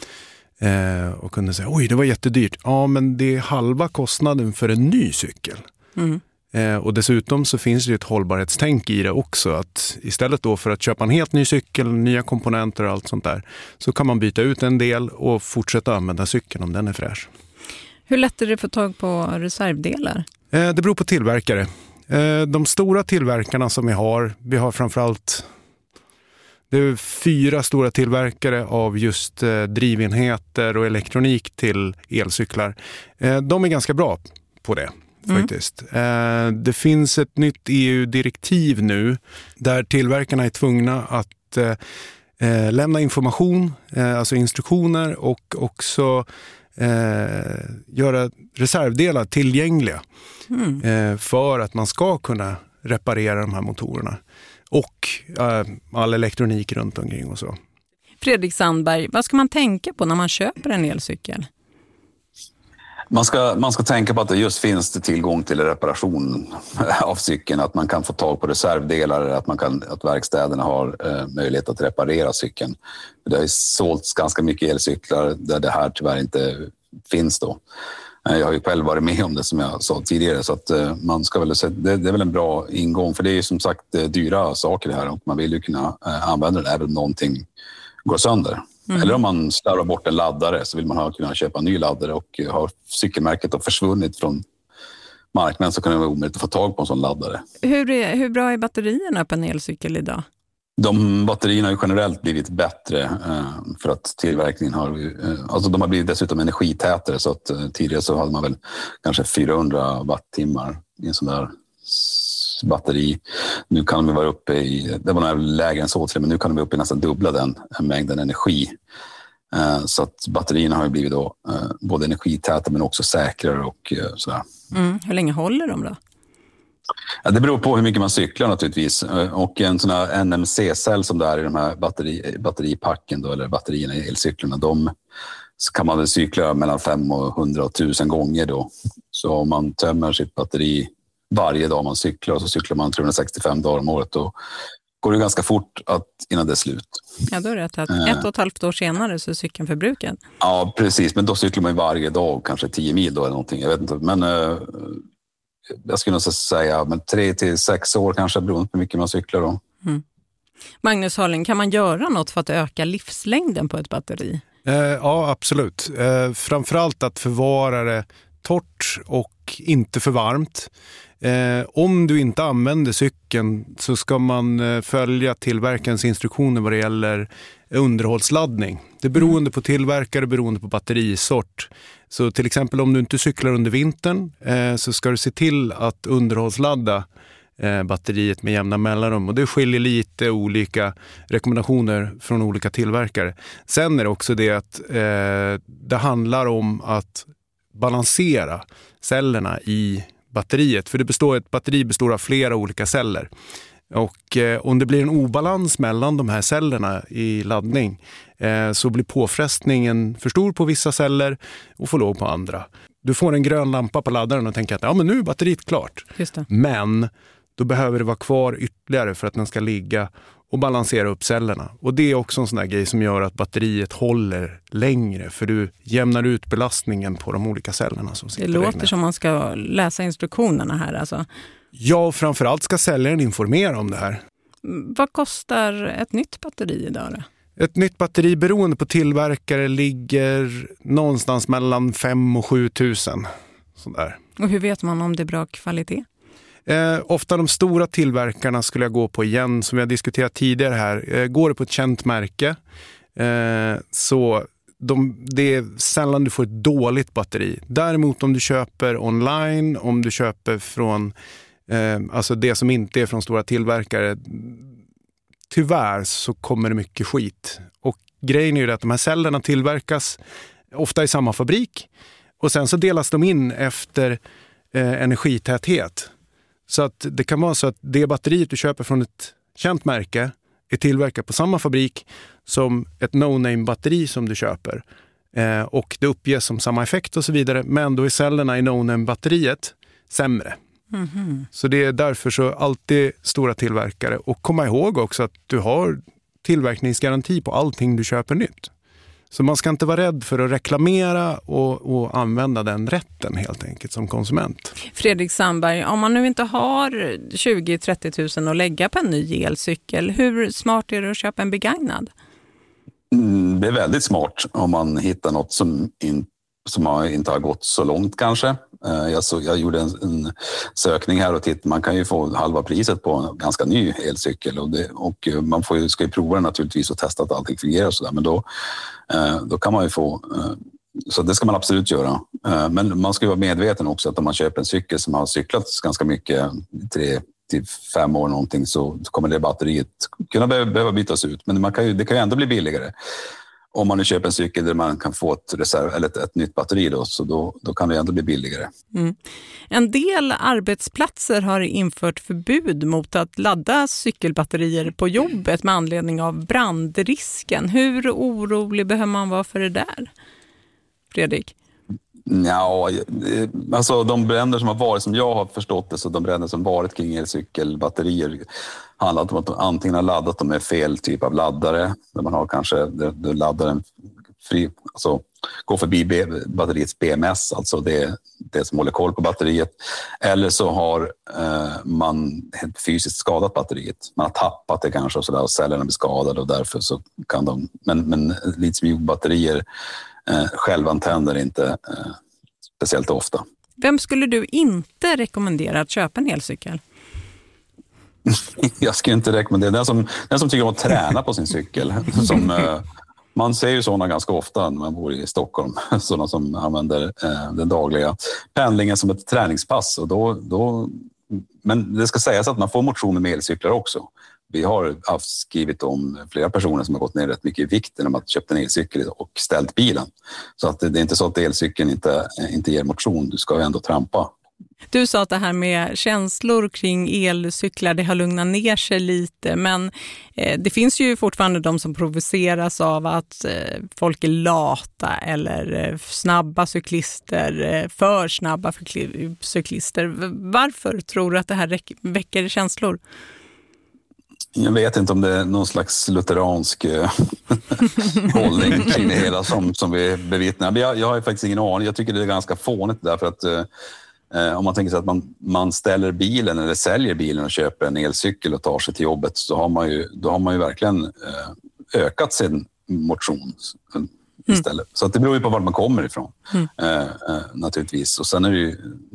Och kunden säger oj det var jättedyrt. Ja men det är halva kostnaden för en ny cykel. Och dessutom så finns det ju ett hållbarhetstänk i det också. Att istället då för att köpa en helt ny cykel, nya komponenter och allt sånt där. Så kan man byta ut en del och fortsätta använda cykeln om den är fräsch. Hur lätt är det att få tag på reservdelar? Det beror på tillverkare. De stora tillverkarna som vi har framförallt det är 4 stora tillverkare av just drivenheter och elektronik till elcyklar. De är ganska bra på det faktiskt. Det finns ett nytt EU-direktiv nu där tillverkarna är tvungna att lämna information, alltså instruktioner och också göra reservdelar tillgängliga för att man ska kunna reparera de här motorerna och all elektronik runt omkring och så. Fredrik Sandberg, vad ska man tänka på när man köper en elcykel? Man ska tänka på att det just finns tillgång till reparation av cykeln, att man kan få tag på reservdelar, att verkstäderna har möjlighet att reparera cykeln. Det har sålts ganska mycket elcyklar där det här tyvärr inte finns då. Jag har ju själv varit med om det som jag sa tidigare, så att man ska väl säga, det är väl en bra ingång, för det är ju som sagt dyra saker det här och man vill ju kunna använda det även om någonting går sönder. Eller om man slarvar bort en laddare så vill man kunna köpa en ny laddare, och har cykelmärket då försvunnit från marknaden så kan det vara omöjligt att få tag på en sån laddare. Hur bra är batterierna på en elcykel idag? De batterierna har ju generellt blivit bättre för att tillverkningen alltså de har blivit dessutom energitätare, så att tidigare så hade man väl kanske 400 wattimmar i en sån där batteri. Nu kan de vara uppe i, det var nog lägre än så, men nu kan de vara uppe i nästan dubbla den mängden energi. Så att batterierna har ju blivit då både energitäta men också säkrare och sådär. Hur länge håller de då? Ja, det beror på hur mycket man cyklar naturligtvis, och en sån här NMC-cell som det är i de här batteripacken då, eller batterierna i elcyklarna, de så kan man väl cykla mellan 500 och 100 och 1000 gånger då. Så om man tömmer sitt batteri varje dag man cyklar, och så cyklar man 365 dagar om året, då går det ganska fort innan det är slut. Ja, då är det att 1,5 år senare så är cykeln förbrukad. Ja, precis, men då cyklar man varje dag, kanske 10 mil då eller någonting, jag vet inte, men jag skulle nog säga 3 till 6 år kanske, beroende på hur mycket man cyklar då. Magnus Harling, kan man göra något för att öka livslängden på ett batteri? Ja, absolut. Framförallt att förvara det torrt och inte för varmt. Om du inte använder cykeln så ska man följa tillverkarens instruktioner vad det gäller underhållsladdning. Det är beroende på tillverkare, beroende på batterisort. Så till exempel om du inte cyklar under vintern så ska du se till att underhållsladda batteriet med jämna mellanrum. Och det skiljer lite olika rekommendationer från olika tillverkare. Sen är det också det att det handlar om att balansera cellerna i batteriet. För ett batteri består av flera olika celler. Och om det blir en obalans mellan de här cellerna i laddning så blir påfrestningen för stor på vissa celler och för låg på andra. Du får en grön lampa på laddaren och tänker att men nu är batteriet klart. Just det. Men då behöver det vara kvar ytterligare för att den ska ligga och balansera upp cellerna. Och det är också en sån där grej som gör att batteriet håller längre. För du jämnar ut belastningen på de olika cellerna som sitter. Det låter som man ska läsa instruktionerna här alltså. Ja, och framförallt ska säljaren informera om det här. Vad kostar ett nytt batteri idag då? Ett nytt batteri beroende på tillverkare ligger någonstans mellan 5 och 7 000. Sådär. Och hur vet man om det är bra kvalitet? Ofta de stora tillverkarna skulle jag gå på igen, som vi har diskuterat tidigare här. Går det på ett känt märke så det är sällan du får ett dåligt batteri. Däremot om du köper online, om du köper från alltså det som inte är från stora tillverkare, tyvärr så kommer det mycket skit. Och grejen är ju att de här cellerna tillverkas ofta i samma fabrik och sen så delas de in efter energitäthet. Så att det kan vara så att det batteriet du köper från ett känt märke är tillverkat på samma fabrik som ett no-name-batteri som du köper. Och det uppges som samma effekt och så vidare, men då är cellerna i no-name-batteriet sämre. Mm-hmm. Så det är därför så alltid stora tillverkare. Och komma ihåg också att du har tillverkningsgaranti på allting du köper nytt. Så man ska inte vara rädd för att reklamera och använda den rätten helt enkelt som konsument. Fredrik Sandberg, om man nu inte har 20-30 000 att lägga på en ny elcykel, hur smart är det att köpa en begagnad? Det är väldigt smart om man hittar något som inte har gått så långt kanske. Jag gjorde en sökning här och man kan ju få halva priset på en ganska ny elcykel och man ska ju prova den naturligtvis och testa att allting fungerar och sådär, men då kan man ju få, så det ska man absolut göra. Men man ska ju vara medveten också att om man köper en cykel som har cyklat ganska mycket, 3-5 år någonting, så kommer det batteriet kunna behöva bytas ut, men det kan ju ändå bli billigare. Om man nu köper en cykel där man kan få ett nytt batteri så då kan det ändå bli billigare. Mm. En del arbetsplatser har infört förbud mot att ladda cykelbatterier på jobbet med anledning av brandrisken. Hur orolig behöver man vara för det där, Fredrik? Ja, alltså de bränder som har varit, som jag har förstått det, så de bränder som varit kring elcykelbatterier handlar om att man antingen har laddat dem med fel typ av laddare, där man har kanske laddaren fri, alltså går förbi batteriets BMS, alltså det som håller koll på batteriet, eller så har man helt fysiskt skadat batteriet. Man har tappat det kanske och sådär, och cellerna blir skadade och därför så kan de, men litiumjonbatterier självantänder inte speciellt ofta. Vem skulle du inte rekommendera att köpa en elcykel? Jag skulle inte rekommendera den som tycker om att träna på sin cykel. Man ser ju sådana ganska ofta när man bor i Stockholm. Sådana som använder den dagliga pendlingen som ett träningspass. Och men det ska sägas att man får motion med elcyklar också. Vi har skrivit om flera personer som har gått ner rätt mycket i vikten om att köpa en elcykel och ställt bilen. Så att det är inte så att elcykeln inte ger motion. Du ska ju ändå trampa. Du sa att det här med känslor kring elcyklar, det har lugnat ner sig lite, men det finns ju fortfarande de som provoceras av att folk är lata eller snabba cyklister, för snabba cyklister. Varför tror du att det här väcker känslor? Jag vet inte om det är någon slags lutheransk hållning kring det hela som vi bevittnar. Men jag har faktiskt ingen aning. Jag tycker det är ganska fånigt därför att Om man tänker sig att man ställer bilen eller säljer bilen och köper en elcykel och tar sig till jobbet, så har man ju verkligen ökat sin motion istället. Så att det beror ju på var man kommer ifrån naturligtvis. Och sen är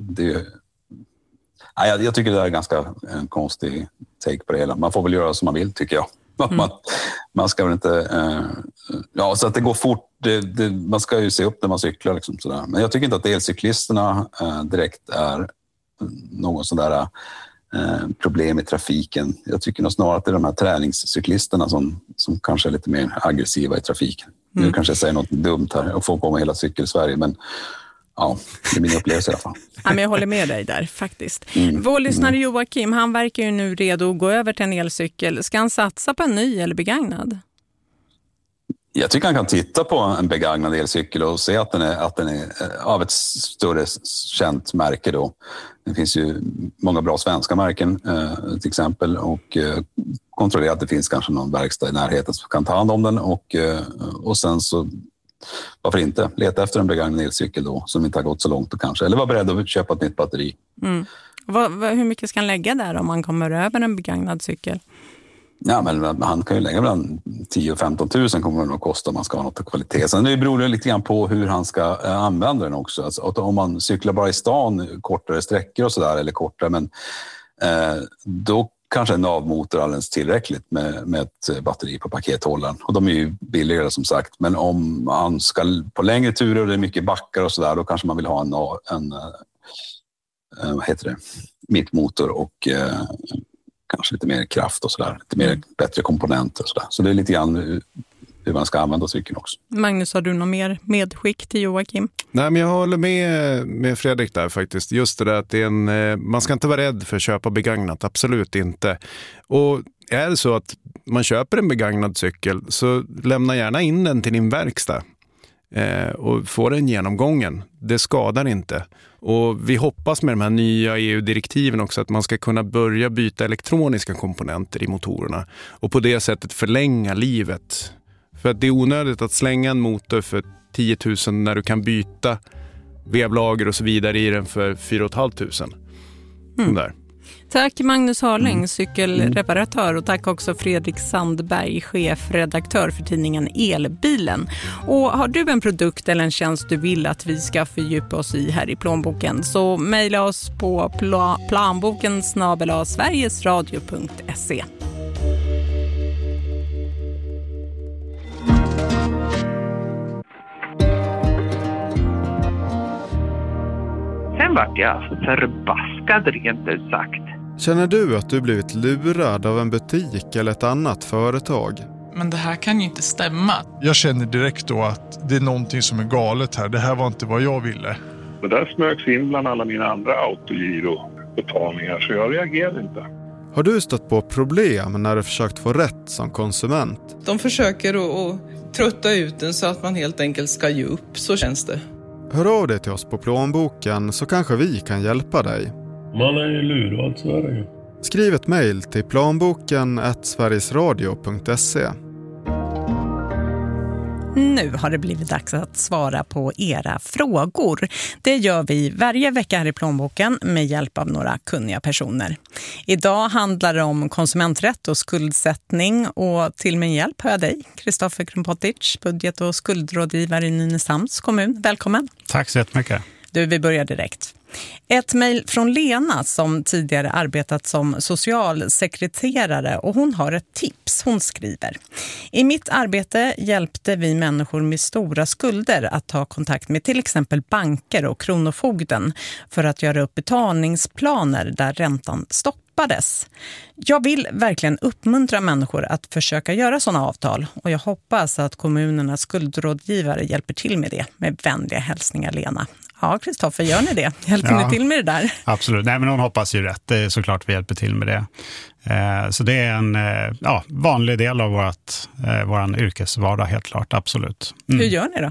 jag tycker det är ganska en konstig take på det hela. Man får väl göra som man vill, tycker jag. Man ska väl inte... så att det går fort. Man ska ju se upp när man cyklar. Liksom, sådär. Men jag tycker inte att elcyklisterna direkt är någon sån där problem i trafiken. Jag tycker nog snarare att det är de här träningscyklisterna som kanske är lite mer aggressiva i trafiken. Nu kanske jag säger något dumt här och får på mig hela cykel-Sverige, men ja, det är min upplevelse i alla fall. Ja, men jag håller med dig där faktiskt. Vår lyssnare Joakim, han verkar ju nu redo att gå över till en elcykel. Ska han satsa på en ny eller begagnad? Jag tycker han kan titta på en begagnad elcykel och se att den är av ett större känt märke då. Det finns ju många bra svenska märken till exempel, och kontrollera att det finns kanske någon verkstad i närheten som kan ta hand om den, och sen så varför inte leta efter en begagnad elcykel då som inte har gått så långt då kanske, eller vara beredd att köpa ett nytt batteri. Hur mycket ska han lägga där om man kommer över en begagnad cykel? Ja, men han kan ju lägga mellan 10 och 15 000 kommer det nog kosta om man ska ha något kvalitet. Sen det beror det lite grann på hur han ska använda den också. Alltså, om man cyklar bara i stan kortare sträckor och sådär, eller kortare, men då kanske en navmotor är alldeles tillräckligt med ett batteri på pakethållaren. Och de är ju billigare som sagt. Men om man ska på längre turer och det är mycket backar och sådär, då kanske man vill ha en mittmotor och kanske lite mer kraft och sådär. Lite mer bättre komponenter och sådär. Så det är lite grann hur man ska använda cykeln också. Magnus, har du något mer medskick till Joakim? Nej, men jag håller med Fredrik där faktiskt. Just det där att det är man ska inte vara rädd för att köpa begagnat, absolut inte. Och är det så att man köper en begagnad cykel, så lämna gärna in den till din verkstad och få den genomgången. Det skadar inte. Och vi hoppas med de här nya EU-direktiven också att man ska kunna börja byta elektroniska komponenter i motorerna och på det sättet förlänga livet. För att det är onödigt att slänga en motor för 10 000 när du kan byta vevlager och så vidare i den för 4 500. Där. Tack Magnus Harling, cykelreparatör, och tack också Fredrik Sandberg, chefredaktör för tidningen Elbilen. Och har du en produkt eller en tjänst du vill att vi ska fördjupa oss i här i Plånboken, så mejla oss på planboken@sverigesradio.se. Sen vart jag alltså förbaskad rent ut sagt. Känner du att du blivit lurad av en butik eller ett annat företag? Men det här kan ju inte stämma. Jag känner direkt då att det är någonting som är galet här. Det här var inte vad jag ville. Det där smögs in bland alla mina andra autogirobetalningar, så jag reagerade inte. Har du stött på problem när du försökt få rätt som konsument? De försöker att trötta ut den så att man helt enkelt ska ge upp, så känns det. Hör av dig till oss på Plånboken så kanske vi kan hjälpa dig. Man är ju lurad, så är det ju. Skriv ett mejl till planboken@sverigesradio.se. Nu har det blivit dags att svara på era frågor. Det gör vi varje vecka här i Plånboken med hjälp av några kunniga personer. Idag handlar det om konsumenträtt och skuldsättning, och till min hjälp har jag dig, Kristoffer Krumpottic, budget- och skuldrådgivare i Nynäshamns kommun. Välkommen. Tack så jättemycket. Du, vi börjar direkt. Ett mejl från Lena som tidigare arbetat som socialsekreterare, och hon har ett tips. Hon skriver: I mitt arbete hjälpte vi människor med stora skulder att ta kontakt med till exempel banker och kronofogden för att göra upp betalningsplaner där räntan stoppades. Jag vill verkligen uppmuntra människor att försöka göra sådana avtal, och jag hoppas att kommunernas skuldrådgivare hjälper till med det. Med vänliga hälsningar, Lena. Ja, Kristoffer, gör ni det? Hjälper ni till med det där? Absolut. Nej, men hon hoppas ju rätt. Det är såklart vi hjälper till med det. Så det är en vanlig del av vår yrkesvardag, helt klart. Absolut. Hur gör ni då?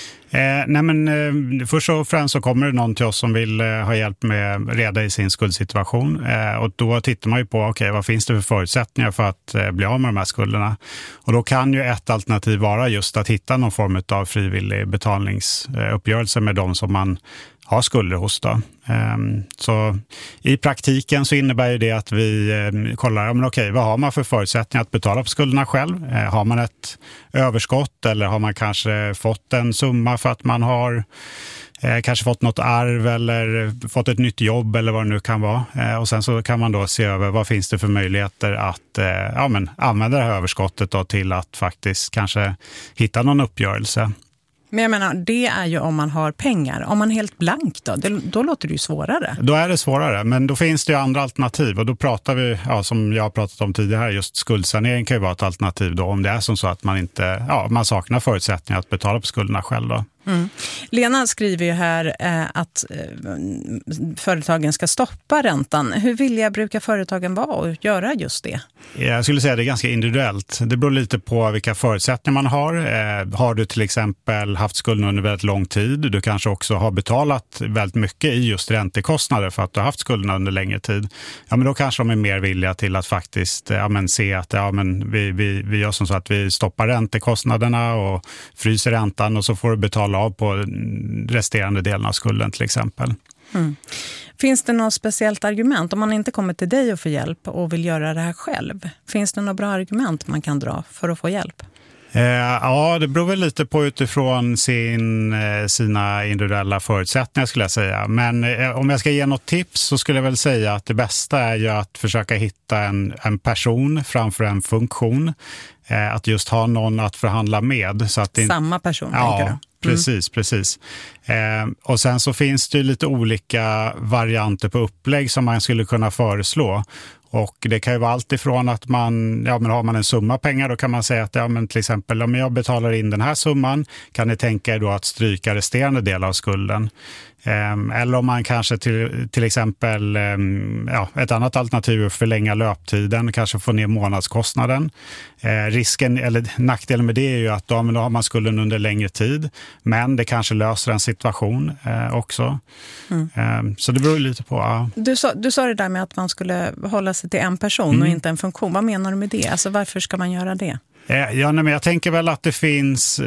Först och främst så kommer det någon till oss som vill ha hjälp med reda i sin skuldsituation, och då tittar man ju på vad finns det för förutsättningar för att bli av med de här skulderna, och då kan ju ett alternativ vara just att hitta någon form av frivillig betalningsuppgörelse med de som man har skulder hos då. Så i praktiken så innebär ju det att vi kollar, men okej, vad har man för förutsättningar att betala på skulderna själv? Har man ett överskott eller har man kanske fått en summa för att man har kanske fått något arv eller fått ett nytt jobb eller vad det nu kan vara. Och sen så kan man då se över vad finns det för möjligheter att använda det här överskottet då till att faktiskt kanske hitta någon uppgörelse. Men jag menar, det är ju om man har pengar. Om man är helt blank då låter det ju svårare. Då är det svårare, men då finns det ju andra alternativ. Och då pratar vi, som jag har pratat om tidigare, just skuldsanering kan ju vara ett alternativ då. Om det är som så att man saknar förutsättningar att betala på skulderna själv då. Mm. Lena skriver ju här att företagen ska stoppa räntan. Hur villiga brukar företagen vara att göra just det? Jag skulle säga att det är ganska individuellt. Det beror lite på vilka förutsättningar man har. Har du till exempel haft skulden under väldigt lång tid, du kanske också har betalat väldigt mycket i just räntekostnader för att du har haft skulderna under längre tid. Ja, men då kanske de är mer villiga till att faktiskt se att vi gör som så att vi stoppar räntekostnaderna och fryser räntan och så får du betala av på resterande delen av skulden till exempel. Mm. Finns det något speciellt argument om man inte kommer till dig och får hjälp och vill göra det här själv? Finns det några bra argument man kan dra för att få hjälp? Ja, det beror väl lite på utifrån sina individuella förutsättningar skulle jag säga. Men om jag ska ge något tips så skulle jag väl säga att det bästa är ju att försöka hitta en person framför en funktion. Att just ha någon att förhandla med. Så att samma person, ja, tänker du? Precis. Och sen så finns det ju lite olika varianter på upplägg som man skulle kunna föreslå. Och det kan ju vara allt ifrån att har man en summa pengar då kan man säga att till exempel om jag betalar in den här summan kan ni tänka er då att stryka resterande del av skulden. Eller om man kanske till exempel ett annat alternativ är att förlänga löptiden, kanske få ner månadskostnaden. Risken eller nackdelen med det är ju att då har man skulden under längre tid, men det kanske löser en situation också. Så det beror lite på. Ja. Du sa det där med att man skulle hålla sig till en person och inte en funktion. Vad menar du med det? Alltså varför ska man göra det? Men jag tänker väl att det finns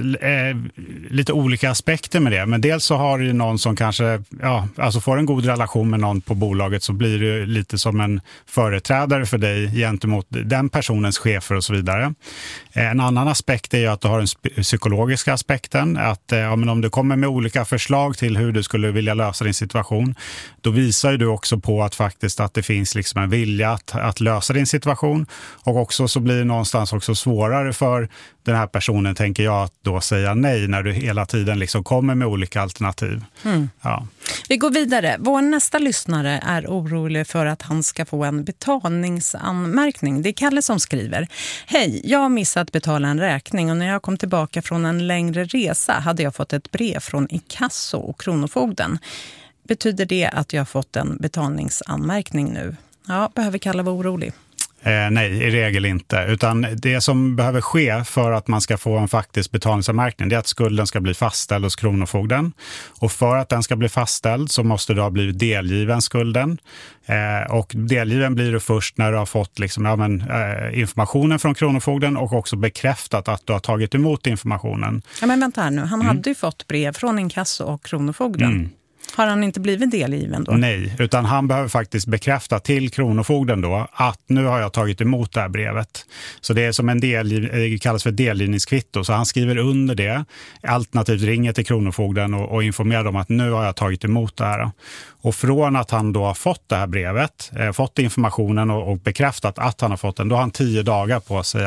lite olika aspekter med det. Men dels så har ju någon som kanske får en god relation med någon på bolaget, så blir det lite som en företrädare för dig gentemot den personens chefer och så vidare. En annan aspekt är ju att du har den psykologiska aspekten. Att om du kommer med olika förslag till hur du skulle vilja lösa din situation, då visar ju du också på att faktiskt att det finns liksom en vilja att lösa din situation. Och också så blir det någonstans också svårare för den här personen, tänker jag, att då säga nej när du hela tiden liksom kommer med olika alternativ. Ja. Vi går vidare. Vår nästa lyssnare är orolig för att han ska få en betalningsanmärkning. Det är Kalle som skriver. Hej, jag har missat betala en räkning och när jag kom tillbaka från en längre resa hade jag fått ett brev från Inkasso och Kronofogden. Betyder det att jag har fått en betalningsanmärkning nu? Ja, behöver Kalle vara orolig? Nej, i regel inte. Utan det som behöver ske för att man ska få en faktisk betalningsanmärkning, det är att skulden ska bli fastställd hos Kronofogden. Och för att den ska bli fastställd så måste du ha blivit delgiven skulden. Och delgiven blir du först när du har fått informationen från Kronofogden och också bekräftat att du har tagit emot informationen. Ja, men vänta här nu. Han hade ju fått brev från Inkasso och Kronofogden. Har han inte blivit delgiven då? Nej, utan han behöver faktiskt bekräfta till Kronofogden då att nu har jag tagit emot det här brevet. Så det är som det kallas för delgivningskvitto. Så han skriver under det, alternativt ringer till Kronofogden och informerar dem att nu har jag tagit emot det här. Och från att han då har fått det här brevet, fått informationen och bekräftat att han har fått den, då har han 10 dagar på sig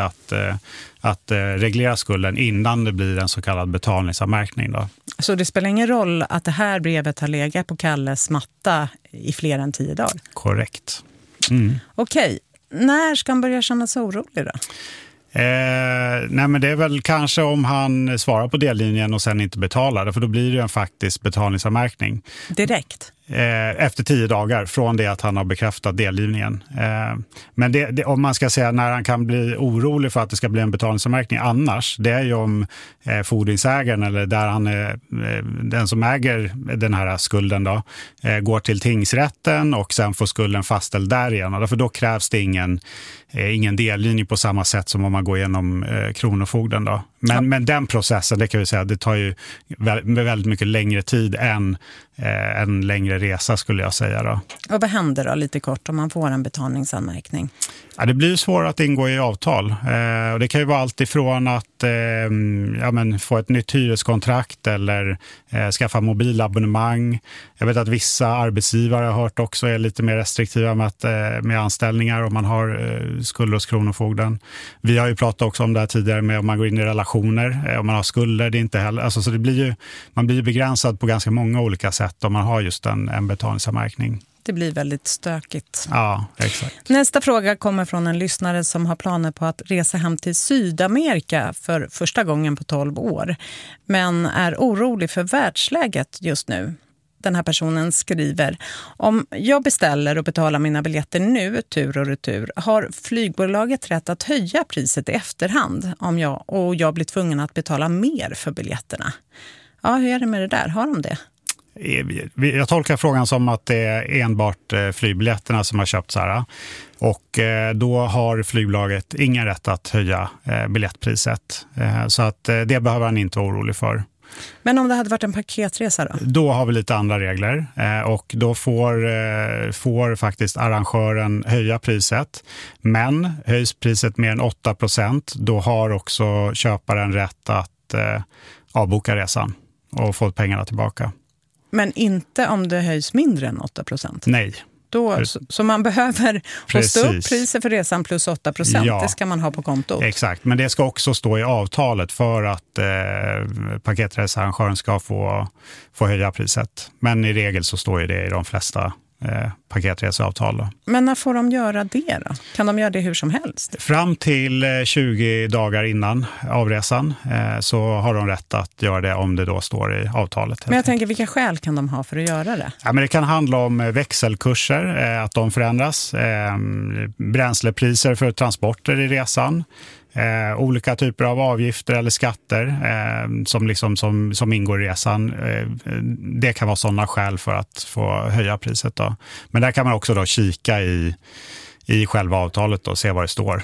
att reglera skulden innan det blir en så kallad betalningsanmärkning då. Så det spelar ingen roll att det här brevet har legat på Kalles matta i fler än 10 dagar? Korrekt. Okej, när ska han börja känna sig orolig då? Men det är väl kanske om han svarar på dellinjen och sen inte betalar det, för då blir det en faktisk betalningsanmärkning. Direkt? Efter 10 dagar från det att han har bekräftat delgivningen. Men om man ska säga när han kan bli orolig för att det ska bli en betalningsanmärkning annars, det är ju om fordringsägaren eller där han är, den som äger den här skulden då, går till tingsrätten och sen får skulden fastställd där igen. För då krävs det ingen ingen delgivning på samma sätt som om man går igenom Kronofogden då. Men den processen, det kan vi säga, det tar ju väldigt mycket längre tid än en längre resa skulle jag säga då. Och vad händer då lite kort om man får en betalningsanmärkning? Ja, det blir svårt att ingå i avtal. Och det kan ju vara allt ifrån att få ett nytt hyreskontrakt eller skaffa mobilabonnemang. Jag vet att vissa arbetsgivare har hört också är lite mer restriktiva med anställningar om man har skulder hos Kronofogden. Vi har ju pratat också om det här tidigare med om man går in i relationer, om man har skulder, det är inte heller. Alltså, så man blir begränsad på ganska många olika sätt om man har just en betalningsanmärkning. Det blir väldigt stökigt. Ja, exakt. Nästa fråga kommer från en lyssnare som har planer på att resa hem till Sydamerika för första gången på 12 år. Men är orolig för världsläget just nu. Den här personen skriver: om jag beställer och betalar mina biljetter nu, tur och retur, har flygbolaget rätt att höja priset i efterhand om jag blir tvungen att betala mer för biljetterna? Ja, hur är det med det där? Har de det? Jag tolkar frågan som att det är enbart flygbiljetterna som har köpts här. Och då har flygbolaget ingen rätt att höja biljettpriset. Så att det behöver han inte vara orolig för. Men om det hade varit en paketresa då? Då har vi lite andra regler och då får faktiskt arrangören höja priset. Men höjs priset mer än 8%, då har också köparen rätt att avboka resan och få pengarna tillbaka. Men inte om det höjs mindre än 8%? Nej. Så man behöver hosta upp priset för resan plus 8%, ja. Det ska man ha på kontot. Exakt, men det ska också stå i avtalet för att paketresearrangören ska få höja priset. Men i regel så står ju det i de flesta paketreseavtal då. Men när får de göra det då? Kan de göra det hur som helst? Fram till 20 dagar innan avresan så har de rätt att göra det om det då står i avtalet. Men jag tänker, vilka skäl kan de ha för att göra det? Ja, men det kan handla om växelkurser, att de förändras, bränslepriser för transporter i resan, olika typer av avgifter eller skatter som ingår i resan. Det kan vara sådana skäl för att få höja priset då. Men där kan man också då kika i själva avtalet och se vad det står.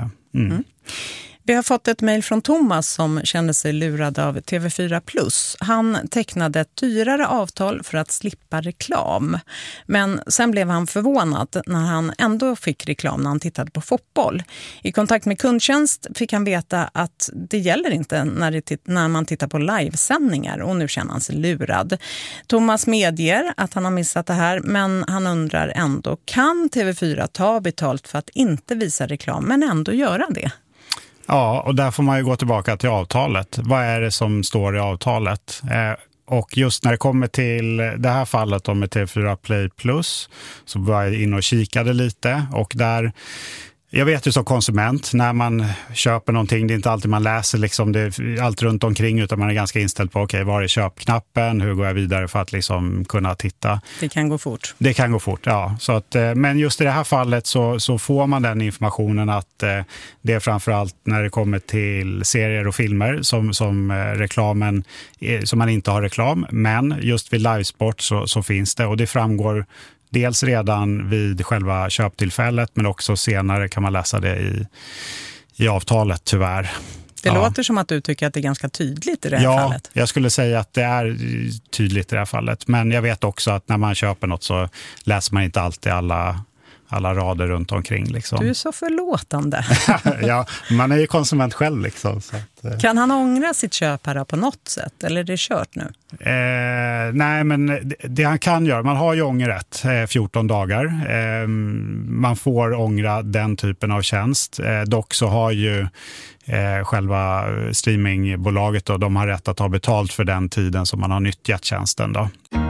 Vi har fått ett mejl från Thomas som kände sig lurad av TV4+. Han tecknade ett dyrare avtal för att slippa reklam. Men sen blev han förvånad när han ändå fick reklam när han tittade på fotboll. I kontakt med kundtjänst fick han veta att det gäller inte när man tittar på livesändningar, och nu känner han sig lurad. Thomas medger att han har missat det här, men han undrar ändå, kan TV4 ta betalt för att inte visa reklam men ändå göra det? Ja, och där får man ju gå tillbaka till avtalet. Vad är det som står i avtalet? Och just när det kommer till det här fallet med TV4 Play Plus så var jag in och kikade lite, och där... Jag vet ju som konsument, när man köper någonting, det är inte alltid man läser liksom allt runt omkring, utan man är ganska inställd på var är köpknappen, hur går jag vidare för att liksom kunna titta. Det kan gå fort. Det kan gå fort, ja. Så att, men just i det här fallet så får man den informationen att det är framförallt när det kommer till serier och filmer som reklamen, som man inte har reklam, men just vid livesport så finns det, och det framgår dels redan vid själva köptillfället, men också senare kan man läsa det i avtalet, tyvärr. Det låter som att du tycker att det är ganska tydligt i det här fallet. Ja, jag skulle säga att det är tydligt i det här fallet. Men jag vet också att när man köper något så läser man inte alltid alla rader runt omkring. Liksom. Du är så förlåtande. Ja, man är ju konsument själv. Liksom, så att, Kan han ångra sitt köp här på något sätt? Eller är det kört nu? Nej, men det han kan göra, man har ju ångerrätt 14 dagar. Man får ångra den typen av tjänst. Dock så har ju själva streamingbolaget då, de har rätt att ta betalt för den tiden som man har nyttjat tjänsten då.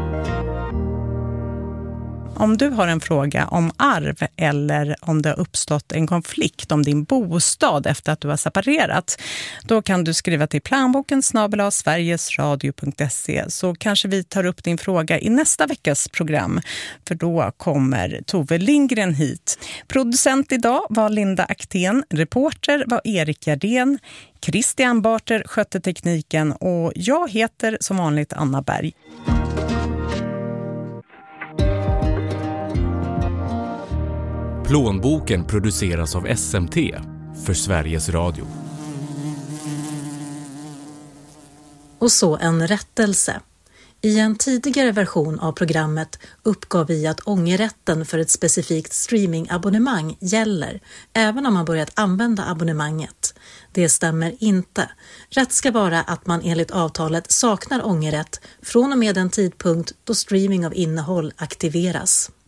Om du har en fråga om arv eller om det har uppstått en konflikt om din bostad efter att du har separerat, då kan du skriva till planboken@sverigesradio.se, så kanske vi tar upp din fråga i nästa veckas program, för då kommer Tove Lindgren hit. Producent idag var Linda Aktén, reporter var Erik Gardén, Christian Barter skötte tekniken och jag heter som vanligt Anna Berg. Plånboken produceras av SMT för Sveriges Radio. Och så en rättelse. I en tidigare version av programmet uppgav vi att ångerrätten för ett specifikt streamingabonnemang gäller, även om man börjat använda abonnemanget. Det stämmer inte. Rätt ska vara att man enligt avtalet saknar ångerrätt från och med den tidpunkt då streaming av innehåll aktiveras.